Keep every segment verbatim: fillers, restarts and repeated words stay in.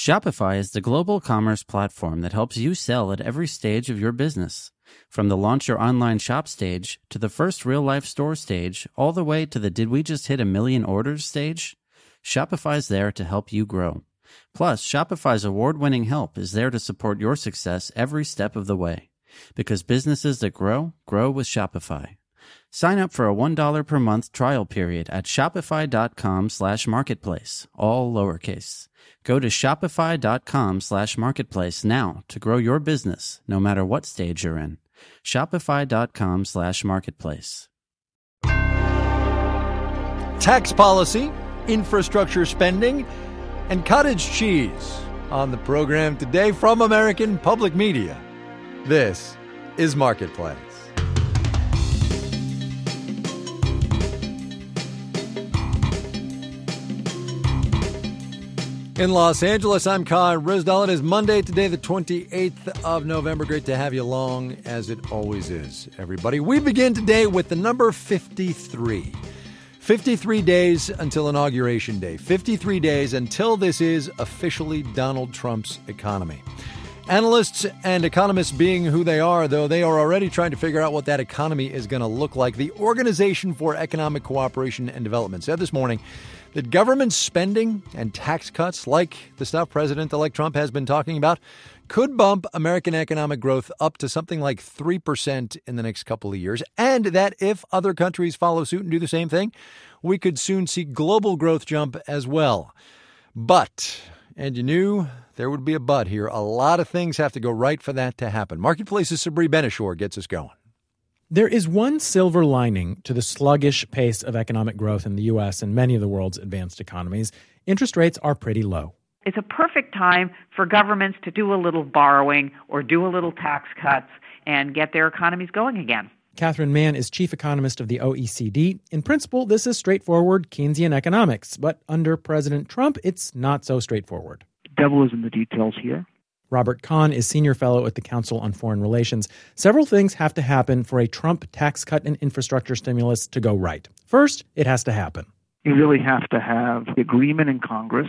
Shopify is the global commerce platform that helps you sell at every stage of your business. From the launch your online shop stage to the first real-life store stage, all the way to the did we just hit a million orders stage, Shopify's there to help you grow. Plus, Shopify's award-winning help is there to support your success every step of the way. Because businesses that grow, grow with Shopify. Sign up for a one dollar per month trial period at shopify.com slash marketplace, all lowercase. Go to shopify.com slash marketplace now to grow your business, no matter what stage you're in. Shopify.com slash marketplace. Tax policy, infrastructure spending, and cottage cheese on the program today from American Public Media. This is Marketplace. In Los Angeles, I'm Kyle Risdall. It is Monday, today the twenty-eighth of November. Great to have you along, as it always is, everybody. We begin today with the number fifty-three. fifty-three days until Inauguration Day. fifty-three days until this is officially Donald Trump's economy. Analysts and economists being who they are, though, they are already trying to figure out what that economy is going to look like. The Organization for Economic Cooperation and Development said this morning that government spending and tax cuts, like the stuff President-elect Trump has been talking about, could bump American economic growth up to something like three percent in the next couple of years, and that if other countries follow suit and do the same thing, we could soon see global growth jump as well. But, and you knew there would be a but here, a lot of things have to go right for that to happen. Marketplace's Sabri Benishore gets us going. There is one silver lining to the sluggish pace of economic growth in the U S and many of the world's advanced economies. Interest rates are pretty low. It's a perfect time for governments to do a little borrowing or do a little tax cuts and get their economies going again. Catherine Mann is chief economist of the O E C D. In principle, this is straightforward Keynesian economics, but under President Trump, it's not so straightforward. The devil is in the details here. Robert Kahn is senior fellow at the Council on Foreign Relations. Several things have to happen for a Trump tax cut and infrastructure stimulus to go right. First, it has to happen. You really have to have agreement in Congress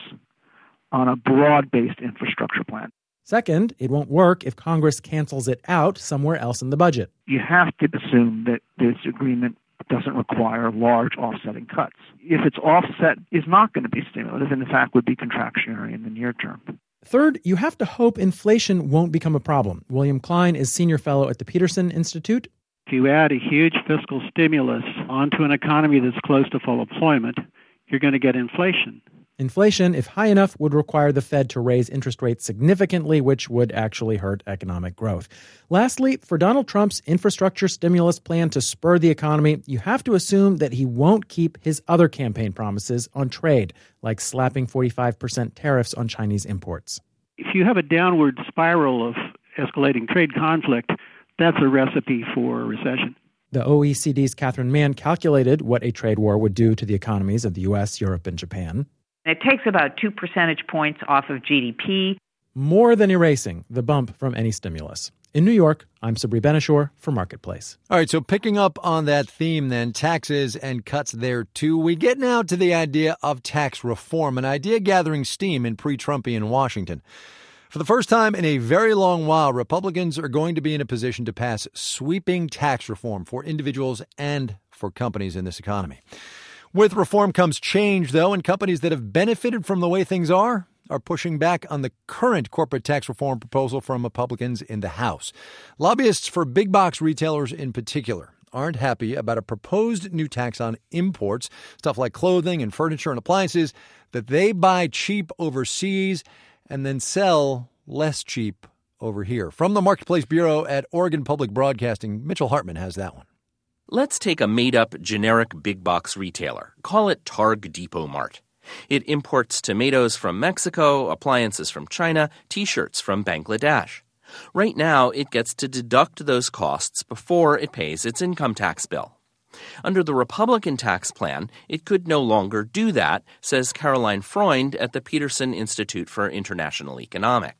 on a broad-based infrastructure plan. Second, it won't work if Congress cancels it out somewhere else in the budget. You have to assume that this agreement doesn't require large offsetting cuts. If its offset is not going to be stimulative, and in fact would be contractionary in the near term. Third, you have to hope inflation won't become a problem. William Klein is senior fellow at the Peterson Institute. If you add a huge fiscal stimulus onto an economy that's close to full employment, you're going to get inflation. Inflation, if high enough, would require the Fed to raise interest rates significantly, which would actually hurt economic growth. Lastly, for Donald Trump's infrastructure stimulus plan to spur the economy, you have to assume that he won't keep his other campaign promises on trade, like slapping forty-five percent tariffs on Chinese imports. If you have a downward spiral of escalating trade conflict, that's a recipe for a recession. The O E C D's Catherine Mann calculated what a trade war would do to the economies of the U S, Europe, and Japan. It takes about two percentage points off of G D P. More than erasing the bump from any stimulus. In New York, I'm Sabri Benishore for Marketplace. All right, so picking up on that theme then, taxes and cuts there too, we get now to the idea of tax reform, an idea gathering steam in pre-Trumpian Washington. For the first time in a very long while, Republicans are going to be in a position to pass sweeping tax reform for individuals and for companies in this economy. With reform comes change, though, and companies that have benefited from the way things are are pushing back on the current corporate tax reform proposal from Republicans in the House. Lobbyists for big box retailers in particular aren't happy about a proposed new tax on imports, stuff like clothing and furniture and appliances, that they buy cheap overseas and then sell less cheap over here. From the Marketplace Bureau at Oregon Public Broadcasting, Mitchell Hartman has that one. Let's take a made-up generic big-box retailer. Call it Targ Depot Mart. It imports tomatoes from Mexico, appliances from China, T-shirts from Bangladesh. Right now, it gets to deduct those costs before it pays its income tax bill. Under the Republican tax plan, it could no longer do that, says Caroline Freund at the Peterson Institute for International Economics.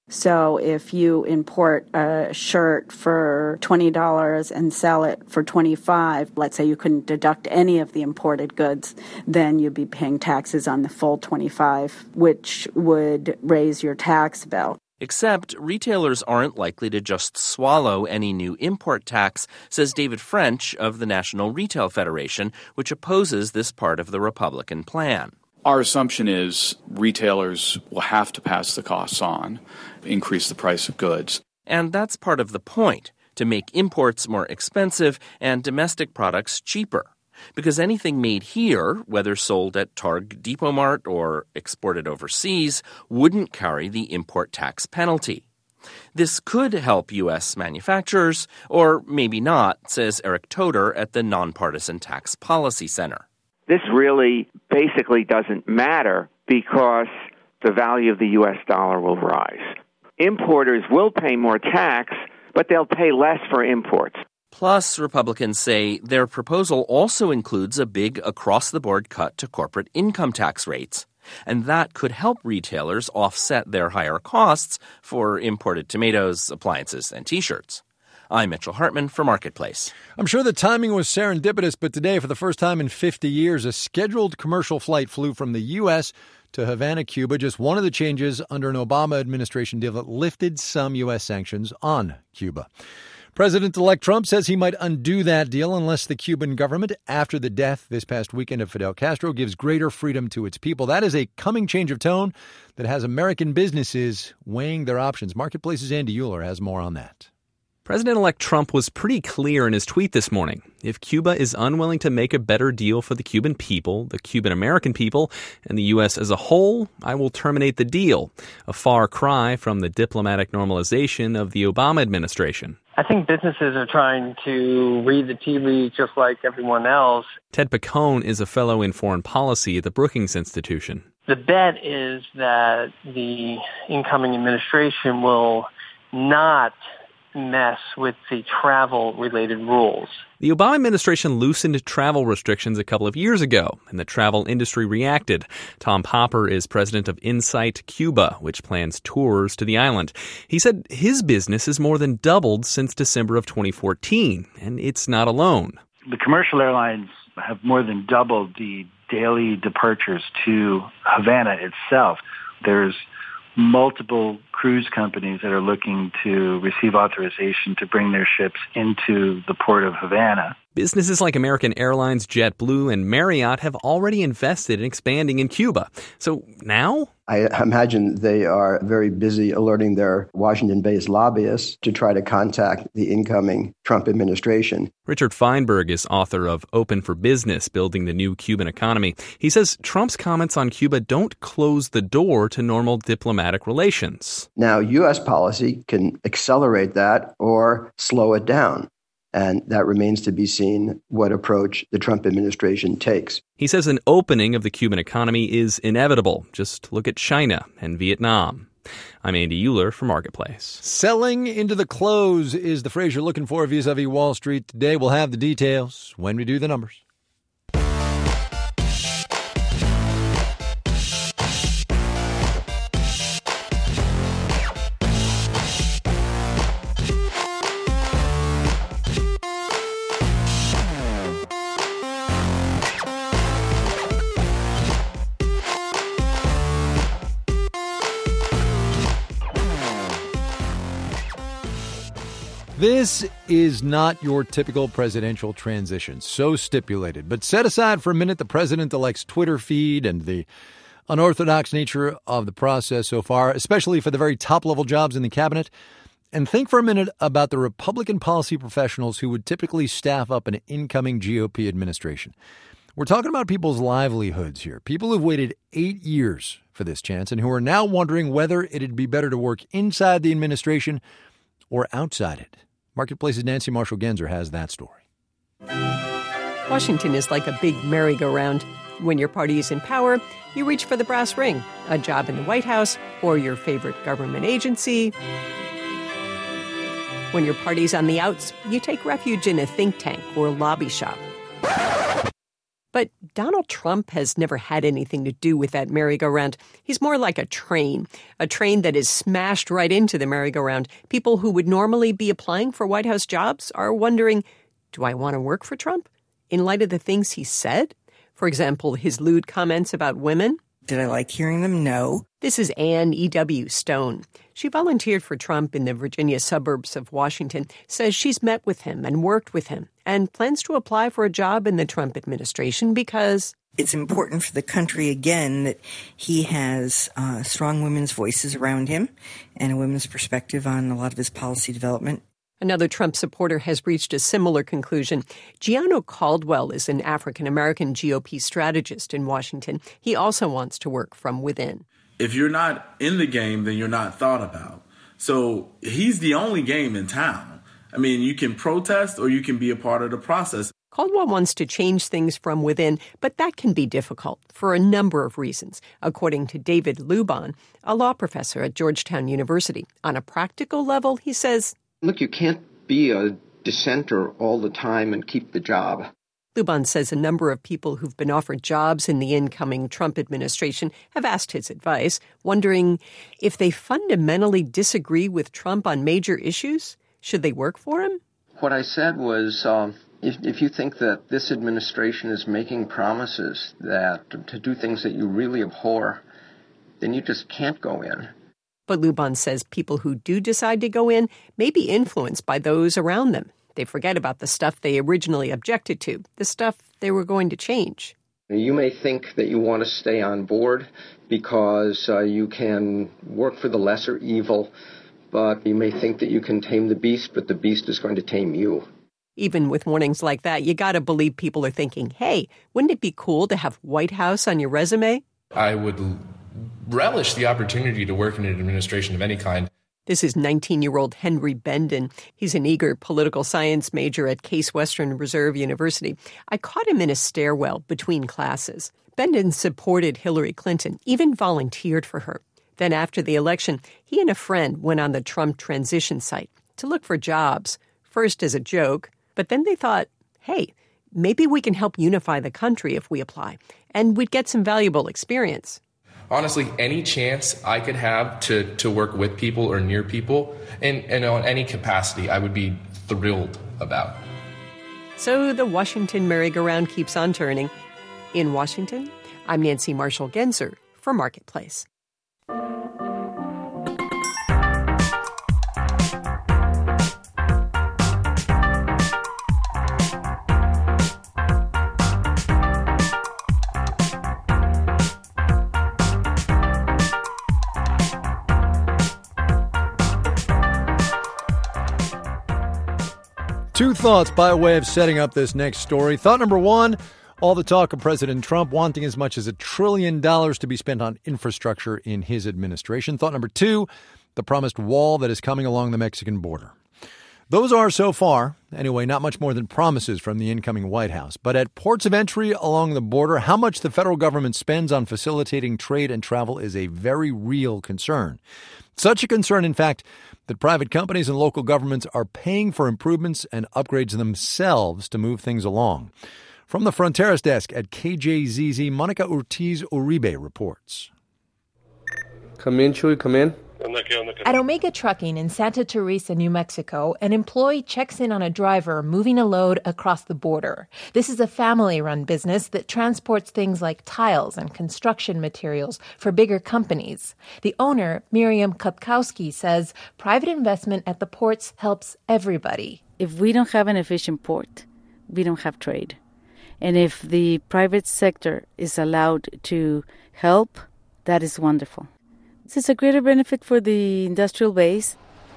So if you import a shirt for twenty dollars and sell it for twenty-five dollars, let's say you couldn't deduct any of the imported goods, then you'd be paying taxes on the full twenty-five dollars, which would raise your tax bill. Except retailers aren't likely to just swallow any new import tax, says David French of the National Retail Federation, which opposes this part of the Republican plan. Our assumption is retailers will have to pass the costs on, increase the price of goods. And that's part of the point, to make imports more expensive and domestic products cheaper. Because anything made here, whether sold at Targ Depot Mart or exported overseas, wouldn't carry the import tax penalty. This could help U S manufacturers, or maybe not, says Eric Toder at the Nonpartisan Tax Policy Center. This really basically doesn't matter because the value of the U S dollar will rise. Importers will pay more tax, but they'll pay less for imports. Plus, Republicans say their proposal also includes a big across-the-board cut to corporate income tax rates. And that could help retailers offset their higher costs for imported tomatoes, appliances, and T-shirts. I'm Mitchell Hartman for Marketplace. I'm sure the timing was serendipitous, but today, for the first time in fifty years, a scheduled commercial flight flew from the U S to Havana, Cuba, just one of the changes under an Obama administration deal that lifted some U S sanctions on Cuba. President-elect Trump says he might undo that deal unless the Cuban government, after the death this past weekend of Fidel Castro, gives greater freedom to its people. That is a coming change of tone that has American businesses weighing their options. Marketplace's Andy Euler has more on that. President-elect Trump was pretty clear in his tweet this morning. If Cuba is unwilling to make a better deal for the Cuban people, the Cuban-American people, and the U S as a whole, I will terminate the deal. A far cry from the diplomatic normalization of the Obama administration. I think businesses are trying to read the tea leaves just like everyone else. Ted Picone is a fellow in foreign policy at the Brookings Institution. The bet is that the incoming administration will not mess with the travel-related rules. The Obama administration loosened travel restrictions a couple of years ago, and the travel industry reacted. Tom Popper is president of Insight Cuba, which plans tours to the island. He said his business has more than doubled since December of twenty fourteen, and it's not alone. The commercial airlines have more than doubled the daily departures to Havana itself. There's multiple cruise companies that are looking to receive authorization to bring their ships into the port of Havana. Businesses like American Airlines, JetBlue, and Marriott have already invested in expanding in Cuba. So now? I imagine they are very busy alerting their Washington-based lobbyists to try to contact the incoming Trump administration. Richard Feinberg is author of Open for Business, Building the New Cuban Economy. He says Trump's comments on Cuba don't close the door to normal diplomatic relations. Now, U S policy can accelerate that or slow it down. And that remains to be seen what approach the Trump administration takes. He says an opening of the Cuban economy is inevitable. Just look at China and Vietnam. I'm Andy Euler for Marketplace. Selling into the close is the phrase you're looking for vis-a-vis Wall Street today. We'll have the details when we do the numbers. This is not your typical presidential transition, so stipulated. But set aside for a minute the president-elect's Twitter feed and the unorthodox nature of the process so far, especially for the very top-level jobs in the cabinet, and think for a minute about the Republican policy professionals who would typically staff up an incoming G O P administration. We're talking about people's livelihoods here, people who've waited eight years for this chance and who are now wondering whether it'd be better to work inside the administration or outside it. Marketplace's Nancy Marshall-Genzer has that story. Washington is like a big merry-go-round. When your party is in power, you reach for the brass ring, a job in the White House, or your favorite government agency. When your party's on the outs, you take refuge in a think tank or lobby shop. But Donald Trump has never had anything to do with that merry-go-round. He's more like a train, a train that is smashed right into the merry-go-round. People who would normally be applying for White House jobs are wondering, do I want to work for Trump? In light of the things he said? For example, his lewd comments about women. Did I like hearing them? No. This is Ann E W. Stone. She volunteered for Trump in the Virginia suburbs of Washington, says she's met with him and worked with him, and plans to apply for a job in the Trump administration because it's important for the country, again, that he has uh, strong women's voices around him and a women's perspective on a lot of his policy development. Another Trump supporter has reached a similar conclusion. Gianno Caldwell is an African-American G O P strategist in Washington. He also wants to work from within. If you're not in the game, then you're not thought about. So he's the only game in town. I mean, you can protest or you can be a part of the process. Caldwell wants to change things from within, but that can be difficult for a number of reasons, according to David Luban, a law professor at Georgetown University. On a practical level, he says, look, you can't be a dissenter all the time and keep the job. Luban says a number of people who've been offered jobs in the incoming Trump administration have asked his advice, wondering if they fundamentally disagree with Trump on major issues, should they work for him? What I said was, um, if, if you think that this administration is making promises that to do things that you really abhor, then you just can't go in. But Luban says people who do decide to go in may be influenced by those around them. They forget about the stuff they originally objected to, the stuff they were going to change. You may think that you want to stay on board because uh, you can work for the lesser evil, but you may think that you can tame the beast, but the beast is going to tame you. Even with warnings like that, you got to believe people are thinking, hey, wouldn't it be cool to have White House on your resume? I would relish the opportunity to work in an administration of any kind. This is nineteen-year-old Henry Bendon. He's an eager political science major at Case Western Reserve University. I caught him in a stairwell between classes. Bendon supported Hillary Clinton, even volunteered for her. Then after the election, he and a friend went on the Trump transition site to look for jobs, first as a joke, but then they thought, hey, maybe we can help unify the country if we apply, and we'd get some valuable experience. Honestly, any chance I could have to, to work with people or near people, and, and on any capacity, I would be thrilled about. So the Washington merry-go-round keeps on turning. In Washington, I'm Nancy Marshall-Genzer for Marketplace. Two thoughts by way of setting up this next story. Thought number one, all the talk of President Trump wanting as much as a trillion dollars to be spent on infrastructure in his administration. Thought number two, the promised wall that is coming along the Mexican border. Those are, so far, anyway, not much more than promises from the incoming White House. But at ports of entry along the border, how much the federal government spends on facilitating trade and travel is a very real concern. Such a concern, in fact, that private companies and local governments are paying for improvements and upgrades themselves to move things along. From the Fronteras desk at K J Z Z, Monica Ortiz Uribe reports. Come in, Chuy, come in. At Omega Trucking in Santa Teresa, New Mexico, an employee checks in on a driver moving a load across the border. This is a family-run business that transports things like tiles and construction materials for bigger companies. The owner, Miriam Kapkowski, says private investment at the ports helps everybody. If we don't have an efficient port, we don't have trade. And if the private sector is allowed to help, that is wonderful. This is a greater benefit for the industrial base.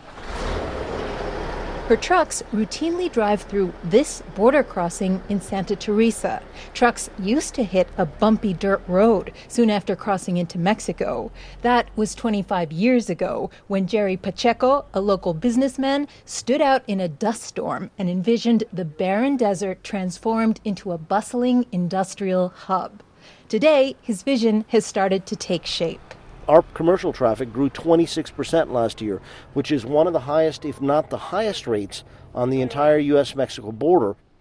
Her trucks routinely drive through this border crossing in Santa Teresa. Trucks used to hit a bumpy dirt road soon after crossing into Mexico. That was twenty-five years ago when Jerry Pacheco, a local businessman, stood out in a dust storm and envisioned the barren desert transformed into a bustling industrial hub. Today, his vision has started to take shape. Our commercial traffic grew twenty-six percent last year, which is one of the highest, if not the highest rates on the entire U S Mexico border.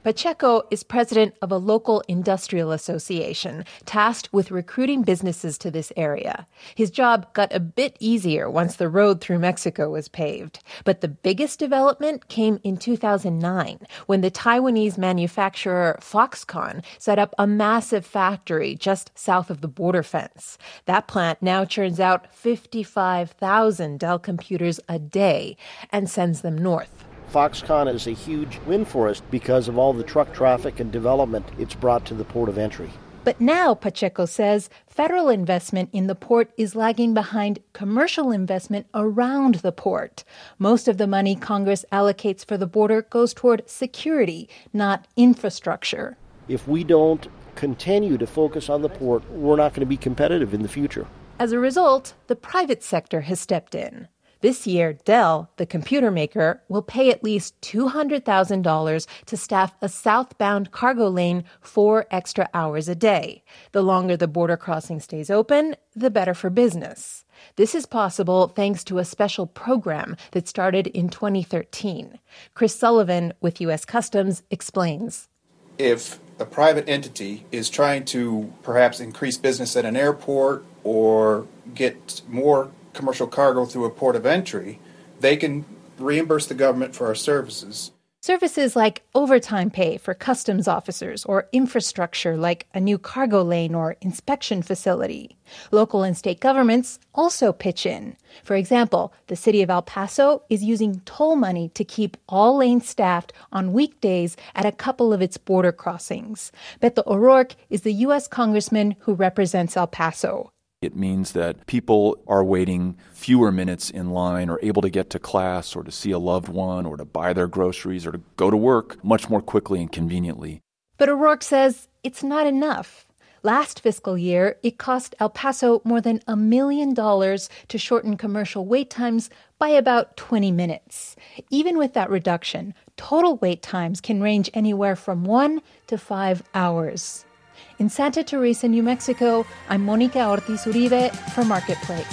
Pacheco is president of a local industrial association tasked with recruiting businesses to this area. His job got a bit easier once the road through Mexico was paved. But the biggest development came in two thousand nine, when the Taiwanese manufacturer Foxconn set up a massive factory just south of the border fence. That plant now churns out fifty-five thousand Dell computers a day and sends them north. Foxconn is a huge win for us because of all the truck traffic and development it's brought to the port of entry. But now, Pacheco says, federal investment in the port is lagging behind commercial investment around the port. Most of the money Congress allocates for the border goes toward security, not infrastructure. If we don't continue to focus on the port, we're not going to be competitive in the future. As a result, the private sector has stepped in. This year, Dell, the computer maker, will pay at least two hundred thousand dollars to staff a southbound cargo lane four extra hours a day. The longer the border crossing stays open, the better for business. This is possible thanks to a special program that started in twenty thirteen. Chris Sullivan with U S Customs explains. If a private entity is trying to perhaps increase business at an airport or get more commercial cargo through a port of entry, they can reimburse the government for our services. Services like overtime pay for customs officers or infrastructure like a new cargo lane or inspection facility. Local and state governments also pitch in. For example, the city of El Paso is using toll money to keep all lanes staffed on weekdays at a couple of its border crossings. Beto O'Rourke is the U S congressman who represents El Paso. It means that people are waiting fewer minutes in line or able to get to class or to see a loved one or to buy their groceries or to go to work much more quickly and conveniently. But O'Rourke says it's not enough. Last fiscal year, it cost El Paso more than a million dollars to shorten commercial wait times by about twenty minutes. Even with that reduction, total wait times can range anywhere from one to five hours. In Santa Teresa, New Mexico, I'm Monica Ortiz Uribe for Marketplace.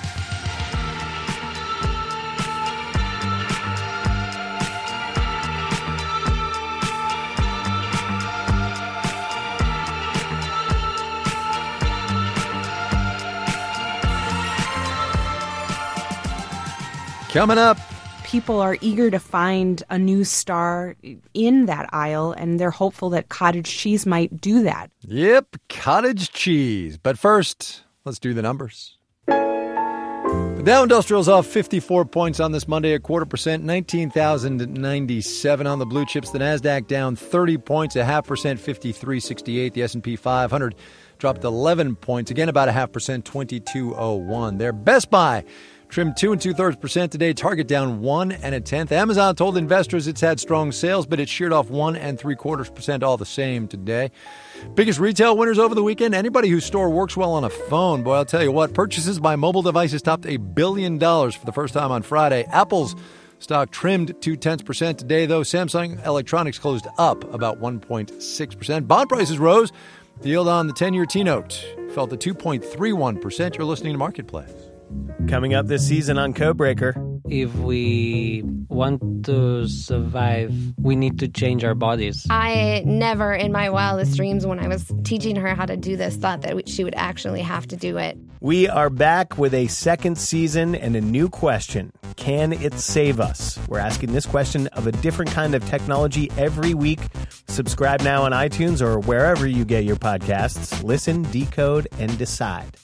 Coming up. People are eager to find a new star in that aisle, and they're hopeful that cottage cheese might do that. Yep, cottage cheese. But first, let's do the numbers. The Dow Industrial's off fifty-four points on this Monday, a quarter percent, nineteen thousand ninety-seven on the blue chips. The NASDAQ down thirty points, a half percent, fifty-three sixty-eight. The S and P five hundred dropped eleven points, again about a half percent, twenty-two oh one. There, Best Buy trimmed two and two-thirds percent today. Target down one and a tenth. Amazon told investors it's had strong sales, but it sheared off one and three-quarters percent all the same today. Biggest retail winners over the weekend, anybody whose store works well on a phone. Boy, I'll tell you what, purchases by mobile devices topped a billion dollars for the first time on Friday. Apple's stock trimmed two-tenths percent today, though. Samsung Electronics closed up about one point six percent. Bond prices rose. The yield on the ten-year T-note fell to two point three one percent. You're listening to Marketplace. Coming up this season on Codebreaker. If we want to survive, we need to change our bodies. I never in my wildest dreams when I was teaching her how to do this thought that she would actually have to do it. We are back with a second season and a new question. Can it save us? We're asking this question of a different kind of technology every week. Subscribe now on iTunes or wherever you get your podcasts. Listen, decode, and decide.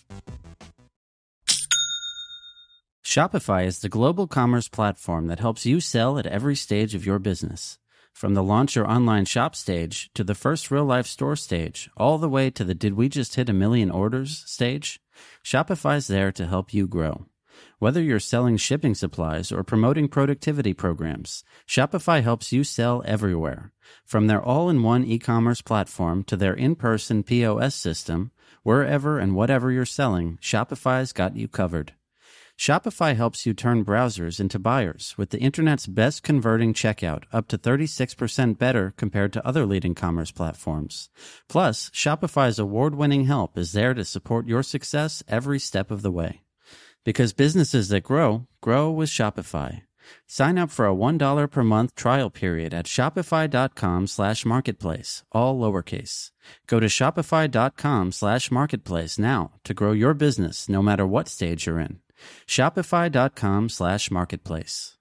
Shopify is the global commerce platform that helps you sell at every stage of your business. From the launch your online shop stage to the first real-life store stage, all the way to the did we just hit a million orders stage, Shopify's there to help you grow. Whether you're selling shipping supplies or promoting productivity programs, Shopify helps you sell everywhere. From their all-in-one e-commerce platform to their in-person P O S system, wherever and whatever you're selling, Shopify's got you covered. Shopify helps you turn browsers into buyers with the internet's best converting checkout, up to thirty-six percent better compared to other leading commerce platforms. Plus, Shopify's award-winning help is there to support your success every step of the way. Because businesses that grow, grow with Shopify. Sign up for a one dollar per month trial period at shopify.com slash marketplace, all lowercase. Go to shopify.com slash marketplace now to grow your business no matter what stage you're in. Shopify.com slash marketplace.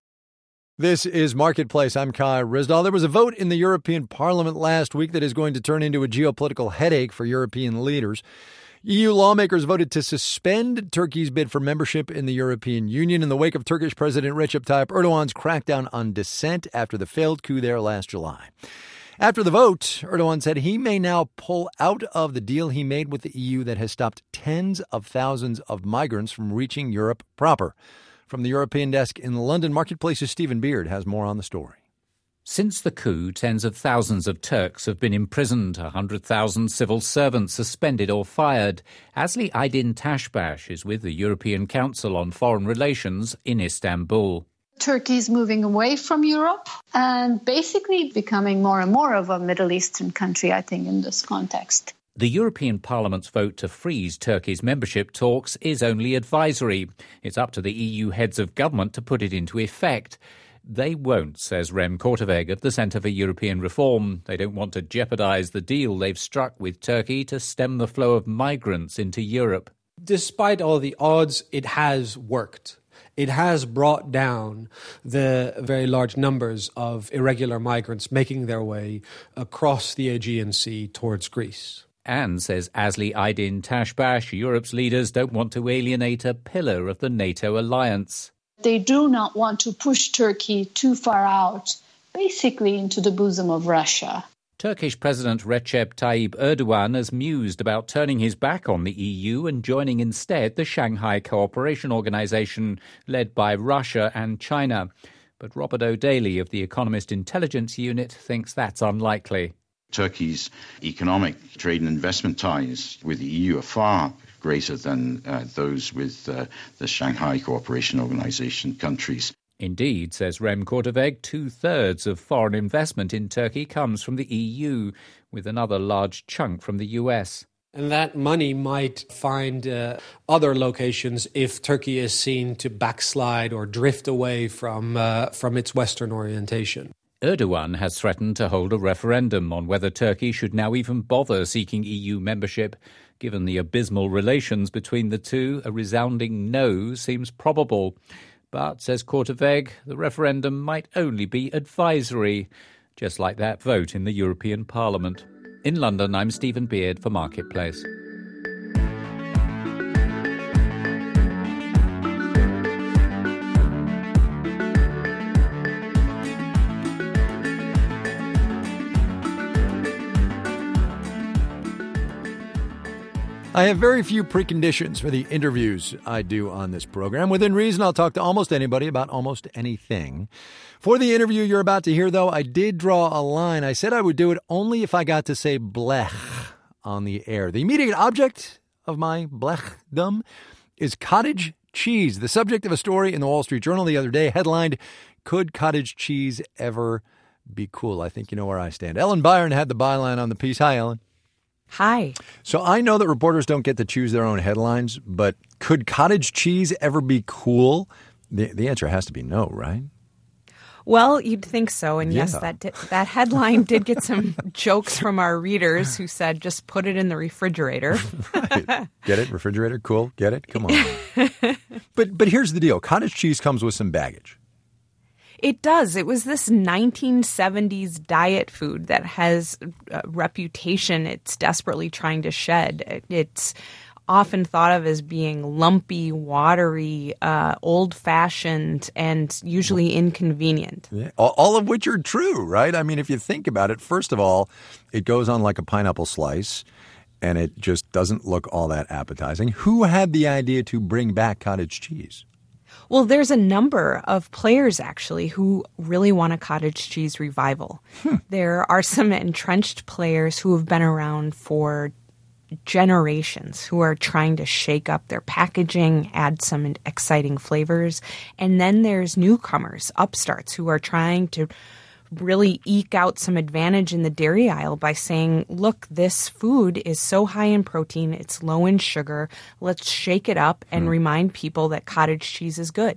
This is Marketplace. I'm Kai Ryssdal. There was a vote in the European Parliament last week that is going to turn into a geopolitical headache for European leaders. E U lawmakers voted to suspend Turkey's bid for membership in the European Union in the wake of Turkish President Recep Tayyip Erdogan's crackdown on dissent after the failed coup there last July. After the vote, Erdogan said he may now pull out of the deal he made with the E U that has stopped tens of thousands of migrants from reaching Europe proper. From the European desk in London, Marketplace's Stephen Beard has more on the story. Since the coup, tens of thousands of Turks have been imprisoned, one hundred thousand civil servants suspended or fired. Asli Aydin Tashbash is with the European Council on Foreign Relations in Istanbul. Turkey is moving away from Europe and basically becoming more and more of a Middle Eastern country, I think, in this context. The European Parliament's vote to freeze Turkey's membership talks is only advisory. It's up to the E U heads of government to put it into effect. They won't, says Rem Korteweg of the Centre for European Reform. They don't want to jeopardise the deal they've struck with Turkey to stem the flow of migrants into Europe. Despite all the odds, it has worked. It has brought down the very large numbers of irregular migrants making their way across the Aegean Sea towards Greece. And, says Asli Aydin Tashbash, Europe's leaders don't want to alienate a pillar of the NATO alliance. They do not want to push Turkey too far out, basically into the bosom of Russia. Turkish President Recep Tayyip Erdogan has mused about turning his back on the E U and joining instead the Shanghai Cooperation Organization, led by Russia and China. But Robert O'Daly of the Economist Intelligence Unit thinks that's unlikely. Turkey's economic trade and investment ties with the E U are far greater than uh, those with uh, the Shanghai Cooperation Organization countries. Indeed, says Rem Korteweg, two-thirds of foreign investment in Turkey comes from the E U, with another large chunk from the U S. And that money might find uh, other locations if Turkey is seen to backslide or drift away from uh, from its Western orientation. Erdogan has threatened to hold a referendum on whether Turkey should now even bother seeking E U membership. Given the abysmal relations between the two, a resounding no seems probable. But, says Korteweg, the referendum might only be advisory, just like that vote in the European Parliament. In London, I'm Stephen Beard for Marketplace. I have very few preconditions for the interviews I do on this program. Within reason, I'll talk to almost anybody about almost anything. For the interview you're about to hear, though, I did draw a line. I said I would do it only if I got to say blech on the air. The immediate object of my blechdom is cottage cheese, the subject of a story in the Wall Street Journal the other day, headlined, "Could Cottage Cheese Ever Be Cool?" I think you know where I stand. Ellen Byron had the byline on the piece. Hi, Ellen. Hi. So I know that reporters don't get to choose their own headlines, but could cottage cheese ever be cool? The the answer has to be no, right? Well, you'd think so. And Yeah. yes, that did, that headline did get some jokes from our readers who said, just put it in the refrigerator. Right. Get it? Refrigerator? Cool. Get it? Come on. but but here's the deal. Cottage cheese comes with some baggage. It does. It was this nineteen seventies diet food that has a reputation it's desperately trying to shed. It's often thought of as being lumpy, watery, uh, old-fashioned, and usually inconvenient. Yeah. All, all of which are true, right? I mean, if you think about it, first of all, it goes on like a pineapple slice, and it just doesn't look all that appetizing. Who had the idea to bring back cottage cheese? Well, there's a number of players, actually, who really want a cottage cheese revival. Hmm. There are some entrenched players who have been around for generations who are trying to shake up their packaging, add some exciting flavors. And then there's newcomers, upstarts, who are trying to really eke out some advantage in the dairy aisle by saying, look, this food is so high in protein, it's low in sugar. Let's shake it up and hmm. remind people that cottage cheese is good.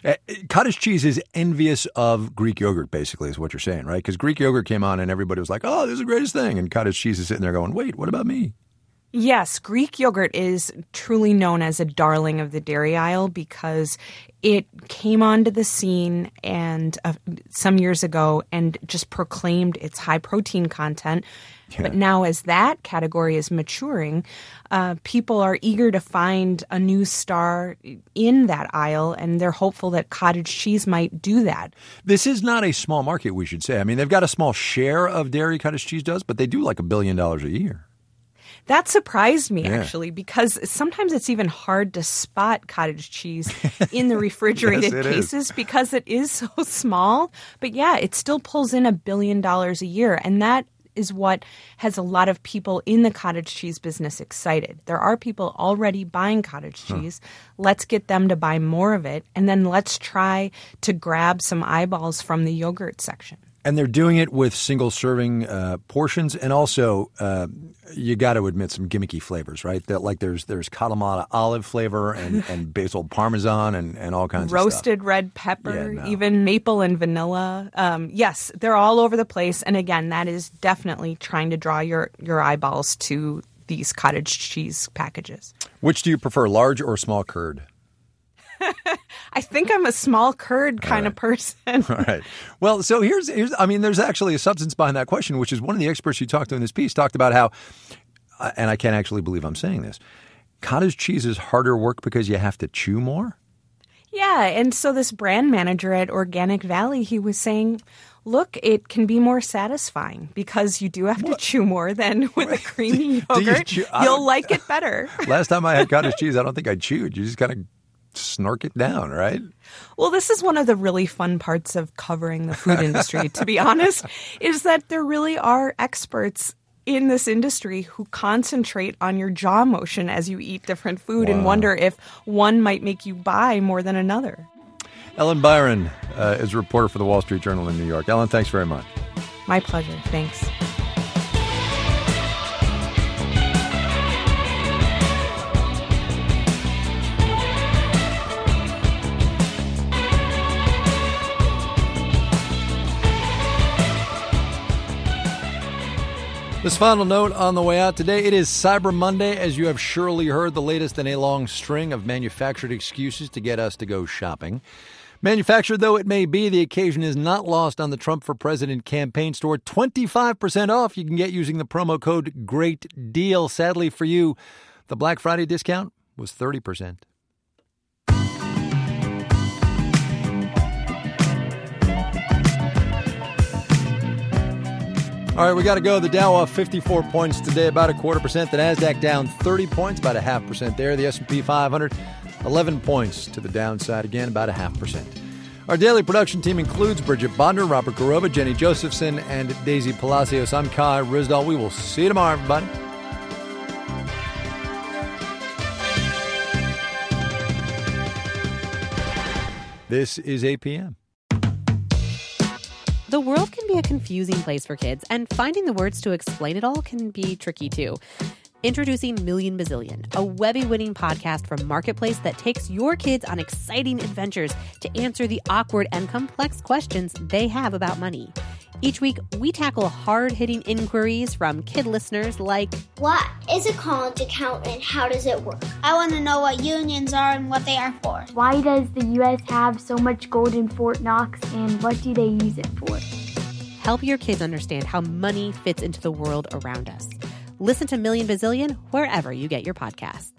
Uh, cottage cheese is envious of Greek yogurt, basically, is what you're saying, right? Because Greek yogurt came on and everybody was like, oh, this is the greatest thing. And cottage cheese is sitting there going, wait, what about me? Yes, Greek yogurt is truly known as a darling of the dairy aisle because it came onto the scene and uh, some years ago and just proclaimed its high protein content. Yeah. But now as that category is maturing, uh, people are eager to find a new star in that aisle, and they're hopeful that cottage cheese might do that. This is not a small market, we should say. I mean, they've got a small share of dairy cottage cheese does, but they do like a billion dollars a year. That surprised me, yeah. actually, because sometimes it's even hard to spot cottage cheese in the refrigerated yes, cases is. because it is so small. But yeah, it still pulls in a billion dollars a year. And that is what has a lot of people in the cottage cheese business excited. There are people already buying cottage cheese. Huh. Let's get them to buy more of it. And then let's try to grab some eyeballs from the yogurt section. And they're doing it with single-serving uh, portions, and also uh, you got to admit some gimmicky flavors, right? That like there's there's Kalamata olive flavor and, and basil parmesan and, and all kinds roasted of stuff. Roasted red pepper, yeah, no. even maple and vanilla. Um, yes, they're all over the place. And again, that is definitely trying to draw your, your eyeballs to these cottage cheese packages. Which do you prefer, large or small curd? I think I'm a small curd kind right. of person. All right. Well, so here's, here's, I mean, there's actually a substance behind that question, which is one of the experts you talked to in this piece talked about how, uh, and I can't actually believe I'm saying this, cottage cheese is harder work because you have to chew more? Yeah. And so this brand manager at Organic Valley, he was saying, look, it can be more satisfying because you do have what? to chew more than with a creamy yogurt. You chew, You'll like it better. Last time I had cottage cheese, I don't think I chewed. You just kind of snark it down, right? Well, this is one of the really fun parts of covering the food industry, to be honest, is that there really are experts in this industry who concentrate on your jaw motion as you eat different food wow. and wonder if one might make you buy more than another. Ellen Byron uh, is a reporter for the Wall Street Journal in New York. Ellen, thanks very much. My pleasure. Thanks. This final note on the way out today, it is Cyber Monday. As you have surely heard, the latest in a long string of manufactured excuses to get us to go shopping. Manufactured though it may be, the occasion is not lost on the Trump for President campaign store. twenty-five percent off you can get using the promo code Great Deal. Sadly for you, the Black Friday discount was thirty percent. All right, we got to go. The Dow off fifty-four points today, about a quarter percent. The Nasdaq down thirty points, about a half percent there. The S and P five hundred, eleven points to the downside again, about a half percent. Our daily production team includes Bridget Bonder, Robert Garova, Jenny Josephson, and Daisy Palacios. I'm Kai Ryssdal. We will see you tomorrow, everybody. This is eight p.m. The world can be a confusing place for kids, and finding the words to explain it all can be tricky too. Introducing Million Bazillion, a Webby-winning podcast from Marketplace that takes your kids on exciting adventures to answer the awkward and complex questions they have about money. Each week, we tackle hard-hitting inquiries from kid listeners like, what is a college account and how does it work? I want to know what unions are and what they are for. Why does the U S have so much gold in Fort Knox and what do they use it for? Help your kids understand how money fits into the world around us. Listen to Million Bazillion wherever you get your podcasts.